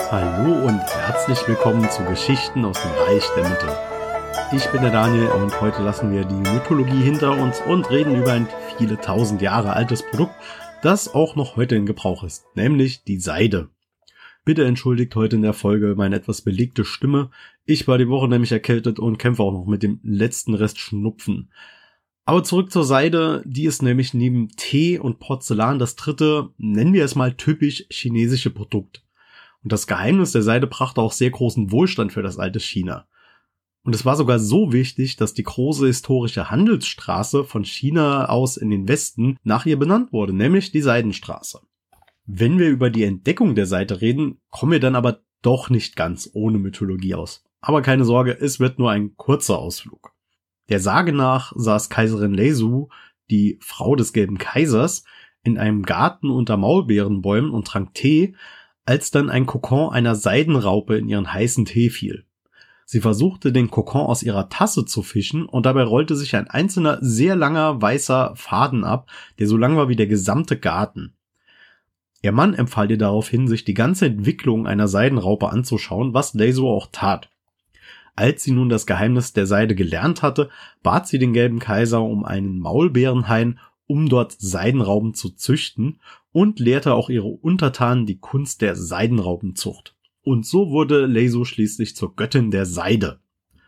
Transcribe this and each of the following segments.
Hallo und herzlich willkommen zu Geschichten aus dem Reich der Mitte. Ich bin der Daniel und heute lassen wir die Mythologie hinter uns und reden über ein viele tausend Jahre altes Produkt, das auch noch heute in Gebrauch ist, nämlich die Seide. Bitte entschuldigt heute in der Folge meine etwas belegte Stimme. Ich war die Woche nämlich erkältet und kämpfe auch noch mit dem letzten Rest Schnupfen. Aber zurück zur Seide, die ist nämlich neben Tee und Porzellan das dritte, nennen wir es mal typisch chinesische Produkt. Und das Geheimnis der Seide brachte auch sehr großen Wohlstand für das alte China. Und es war sogar so wichtig, dass die große historische Handelsstraße von China aus in den Westen nach ihr benannt wurde, nämlich die Seidenstraße. Wenn wir über die Entdeckung der Seide reden, kommen wir dann aber doch nicht ganz ohne Mythologie aus. Aber keine Sorge, es wird nur ein kurzer Ausflug. Der Sage nach saß Kaiserin Lei-Su, die Frau des Gelben Kaisers, in einem Garten unter Maulbeerenbäumen und trank Tee, als dann ein Kokon einer Seidenraupe in ihren heißen Tee fiel. Sie versuchte, den Kokon aus ihrer Tasse zu fischen und dabei rollte sich ein einzelner, sehr langer, weißer Faden ab, der so lang war wie der gesamte Garten. Ihr Mann empfahl ihr daraufhin, sich die ganze Entwicklung einer Seidenraupe anzuschauen, was Lei-Su auch tat. Als sie nun das Geheimnis der Seide gelernt hatte, bat sie den Gelben Kaiser um einen Maulbeerenhain, um dort Seidenraupen zu züchten, und lehrte auch ihre Untertanen die Kunst der Seidenraupenzucht. Und so wurde Lei-Su schließlich zur Göttin der Seide.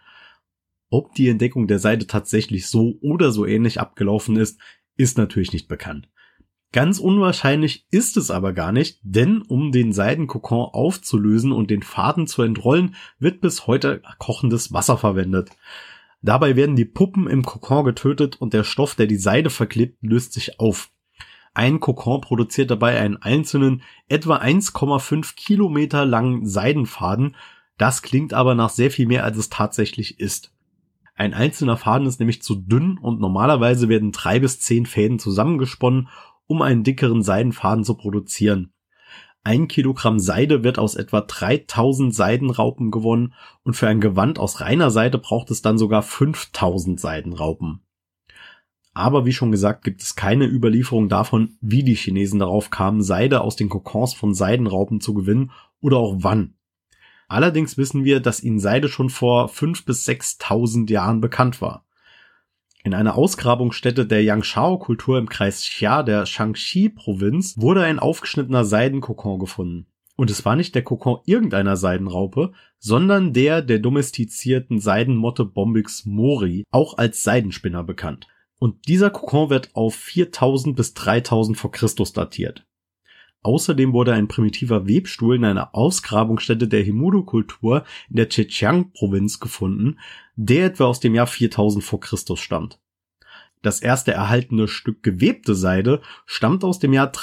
Ob die Entdeckung der Seide tatsächlich so oder so ähnlich abgelaufen ist, ist natürlich nicht bekannt. Ganz unwahrscheinlich ist es aber gar nicht, denn um den Seidenkokon aufzulösen und den Faden zu entrollen, wird bis heute kochendes Wasser verwendet. Dabei werden die Puppen im Kokon getötet und der Stoff, der die Seide verklebt, löst sich auf. Ein Kokon produziert dabei einen einzelnen, etwa 1,5 Kilometer langen Seidenfaden. Das klingt aber nach sehr viel mehr, als es tatsächlich ist. Ein einzelner Faden ist nämlich zu dünn und normalerweise werden 3 bis 10 Fäden zusammengesponnen, um einen dickeren Seidenfaden zu produzieren. 1 Kilogramm Seide wird aus etwa 3000 Seidenraupen gewonnen und für ein Gewand aus reiner Seide braucht es dann sogar 5000 Seidenraupen. Aber wie schon gesagt, gibt es keine Überlieferung davon, wie die Chinesen darauf kamen, Seide aus den Kokons von Seidenraupen zu gewinnen oder auch wann. Allerdings wissen wir, dass ihnen Seide schon vor 5.000 bis 6.000 Jahren bekannt war. In einer Ausgrabungsstätte der Yangshao-Kultur im Kreis Xia der Shaanxi-Provinz wurde ein aufgeschnittener Seidenkokon gefunden. Und es war nicht der Kokon irgendeiner Seidenraupe, sondern der domestizierten Seidenmotte Bombyx mori, auch als Seidenspinner bekannt. Und dieser Kokon wird auf 4000 bis 3000 vor Christus datiert. Außerdem wurde ein primitiver Webstuhl in einer Ausgrabungsstätte der Hemudu-Kultur in der Zhejiang-Provinz gefunden, der etwa aus dem Jahr 4000 vor Christus stammt. Das erste erhaltene Stück gewebte Seide stammt aus dem Jahr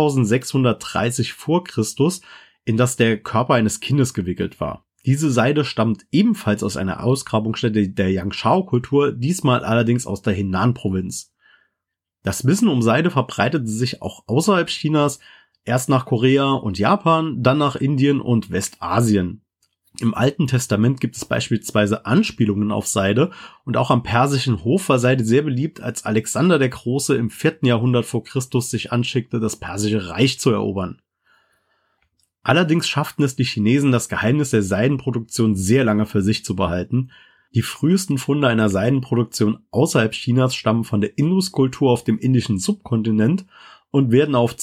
3630 vor Christus, in das der Körper eines Kindes gewickelt war. Diese Seide stammt ebenfalls aus einer Ausgrabungsstätte der Yangshao-Kultur, diesmal allerdings aus der Henan-Provinz. Das Wissen um Seide verbreitete sich auch außerhalb Chinas, erst nach Korea und Japan, dann nach Indien und Westasien. Im Alten Testament gibt es beispielsweise Anspielungen auf Seide und auch am persischen Hof war Seide sehr beliebt, als Alexander der Große im 4. Jahrhundert vor Christus sich anschickte, das Persische Reich zu erobern. Allerdings schafften es die Chinesen, das Geheimnis der Seidenproduktion sehr lange für sich zu behalten. Die frühesten Funde einer Seidenproduktion außerhalb Chinas stammen von der Induskultur auf dem indischen Subkontinent und werden auf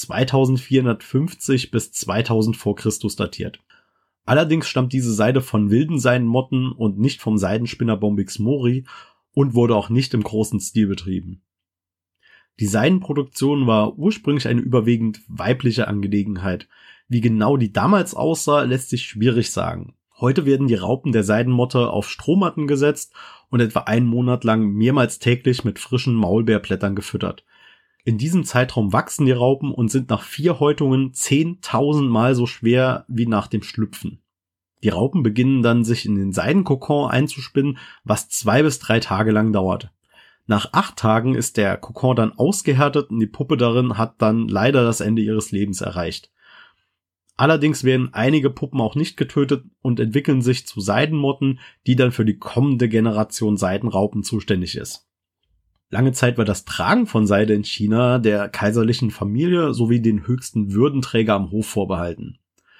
2450 bis 2000 vor Christus datiert. Allerdings stammt diese Seide von wilden Seidenmotten und nicht vom Seidenspinner Bombyx mori und wurde auch nicht im großen Stil betrieben. Die Seidenproduktion war ursprünglich eine überwiegend weibliche Angelegenheit. Wie genau die damals aussah, lässt sich schwierig sagen. Heute werden die Raupen der Seidenmotte auf Strohmatten gesetzt und etwa einen Monat lang mehrmals täglich mit frischen Maulbeerblättern gefüttert. In diesem Zeitraum wachsen die Raupen und sind nach 4 Häutungen 10.000 Mal so schwer wie nach dem Schlüpfen. Die Raupen beginnen dann, sich in den Seidenkokon einzuspinnen, was 2 bis 3 Tage lang dauert. Nach 8 Tagen ist der Kokon dann ausgehärtet und die Puppe darin hat dann leider das Ende ihres Lebens erreicht. Allerdings werden einige Puppen auch nicht getötet und entwickeln sich zu Seidenmotten, die dann für die kommende Generation Seidenraupen zuständig ist. Lange Zeit war das Tragen von Seide in China der kaiserlichen Familie sowie den höchsten Würdenträger am Hof vorbehalten.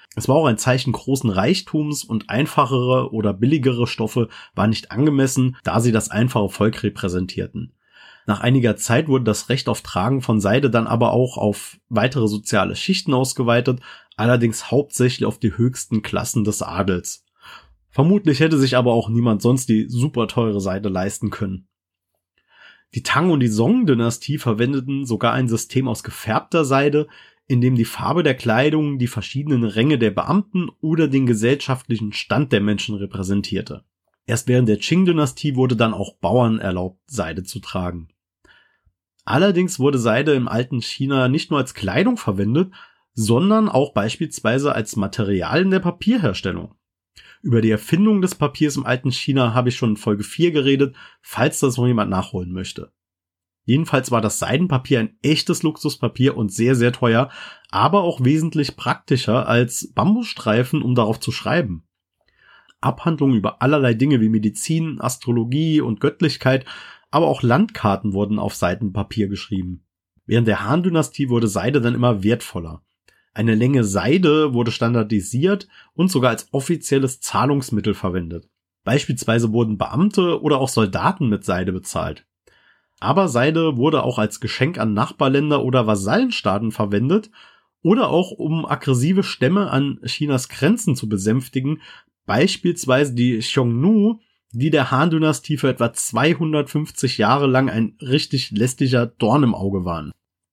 Es war auch ein Zeichen großen Reichtums und einfachere oder billigere Stoffe waren nicht angemessen, da sie das einfache Volk repräsentierten. Nach einiger Zeit wurde das Recht auf Tragen von Seide dann aber auch auf weitere soziale Schichten ausgeweitet, allerdings hauptsächlich auf die höchsten Klassen des Adels. Vermutlich hätte sich aber auch niemand sonst die super teure Seide leisten können. Die Tang- und die Song-Dynastie verwendeten sogar ein System aus gefärbter Seide, in dem die Farbe der Kleidung die verschiedenen Ränge der Beamten oder den gesellschaftlichen Stand der Menschen repräsentierte. Erst während der Qing-Dynastie wurde dann auch Bauern erlaubt, Seide zu tragen. Allerdings wurde Seide im alten China nicht nur als Kleidung verwendet, sondern auch beispielsweise als Material in der Papierherstellung. Über die Erfindung des Papiers im alten China habe ich schon in Folge 4 geredet, falls das noch jemand nachholen möchte. Jedenfalls war das Seidenpapier ein echtes Luxuspapier und sehr, sehr teuer, aber auch wesentlich praktischer als Bambusstreifen, um darauf zu schreiben. Abhandlungen über allerlei Dinge wie Medizin, Astrologie und Göttlichkeit, aber auch Landkarten wurden auf Seidenpapier geschrieben. Während der Han-Dynastie wurde Seide dann immer wertvoller. Eine Länge Seide wurde standardisiert und sogar als offizielles Zahlungsmittel verwendet. Beispielsweise wurden Beamte oder auch Soldaten mit Seide bezahlt. Aber Seide wurde auch als Geschenk an Nachbarländer oder Vasallenstaaten verwendet oder auch um aggressive Stämme an Chinas Grenzen zu besänftigen, beispielsweise die Xiongnu, die der Han-Dynastie für etwa 250 Jahre lang ein richtig lästiger Dorn im Auge waren.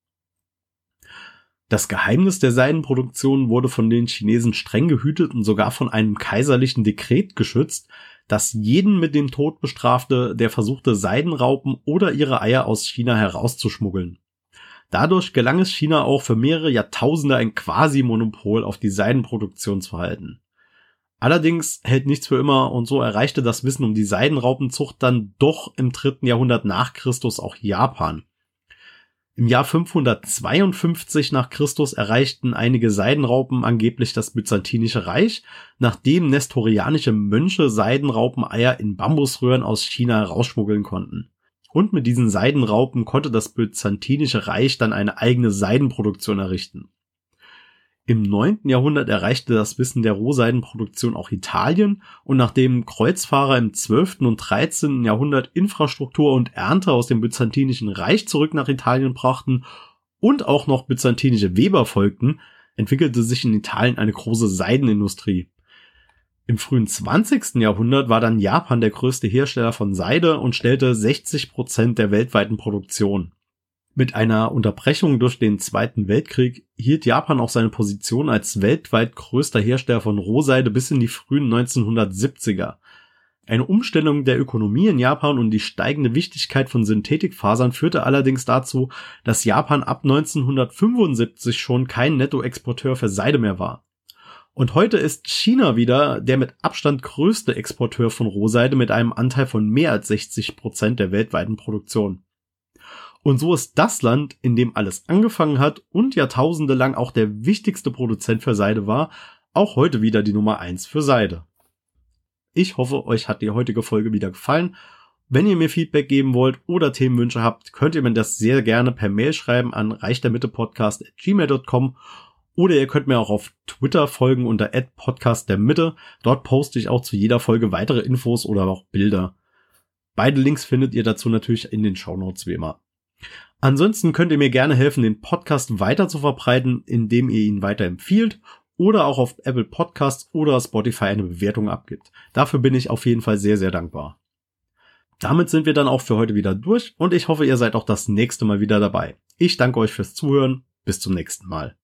Das Geheimnis der Seidenproduktion wurde von den Chinesen streng gehütet und sogar von einem kaiserlichen Dekret geschützt, das jeden mit dem Tod bestrafte, der versuchte, Seidenraupen oder ihre Eier aus China herauszuschmuggeln. Dadurch gelang es China auch für mehrere Jahrtausende ein Quasi-Monopol auf die Seidenproduktion zu halten. Allerdings hält nichts für immer und so erreichte das Wissen um die Seidenraupenzucht dann doch im 3. Jahrhundert nach Christus auch Japan. Im Jahr 552 nach Christus erreichten einige Seidenraupen angeblich das Byzantinische Reich, nachdem nestorianische Mönche Seidenraupeneier in Bambusröhren aus China herausschmuggeln konnten. Und mit diesen Seidenraupen konnte das Byzantinische Reich dann eine eigene Seidenproduktion errichten. Im 9. Jahrhundert erreichte das Wissen der Rohseidenproduktion auch Italien und nachdem Kreuzfahrer im 12. und 13. Jahrhundert Infrastruktur und Ernte aus dem Byzantinischen Reich zurück nach Italien brachten und auch noch byzantinische Weber folgten, entwickelte sich in Italien eine große Seidenindustrie. Im frühen 20. Jahrhundert war dann Japan der größte Hersteller von Seide und stellte 60% der weltweiten Produktion. Mit einer Unterbrechung durch den Zweiten Weltkrieg hielt Japan auch seine Position als weltweit größter Hersteller von Rohseide bis in die frühen 1970er. Eine Umstellung der Ökonomie in Japan und die steigende Wichtigkeit von Synthetikfasern führte allerdings dazu, dass Japan ab 1975 schon kein Nettoexporteur für Seide mehr war. Und heute ist China wieder der mit Abstand größte Exporteur von Rohseide mit einem Anteil von mehr als 60% der weltweiten Produktion. Und so ist das Land, in dem alles angefangen hat und jahrtausende lang auch der wichtigste Produzent für Seide war, auch heute wieder die Nummer 1 für Seide. Ich hoffe, euch hat die heutige Folge wieder gefallen. Wenn ihr mir Feedback geben wollt oder Themenwünsche habt, könnt ihr mir das sehr gerne per Mail schreiben an reichdermittepodcast@gmail.com oder ihr könnt mir auch auf Twitter folgen unter @podcastdermitte. Dort poste ich auch zu jeder Folge weitere Infos oder auch Bilder. Beide Links findet ihr dazu natürlich in den Shownotes wie immer. Ansonsten könnt ihr mir gerne helfen, den Podcast weiter zu verbreiten, indem ihr ihn weiterempfiehlt oder auch auf Apple Podcasts oder Spotify eine Bewertung abgibt. Dafür bin ich auf jeden Fall sehr, sehr dankbar. Damit sind wir dann auch für heute wieder durch und ich hoffe, ihr seid auch das nächste Mal wieder dabei. Ich danke euch fürs Zuhören. Bis zum nächsten Mal.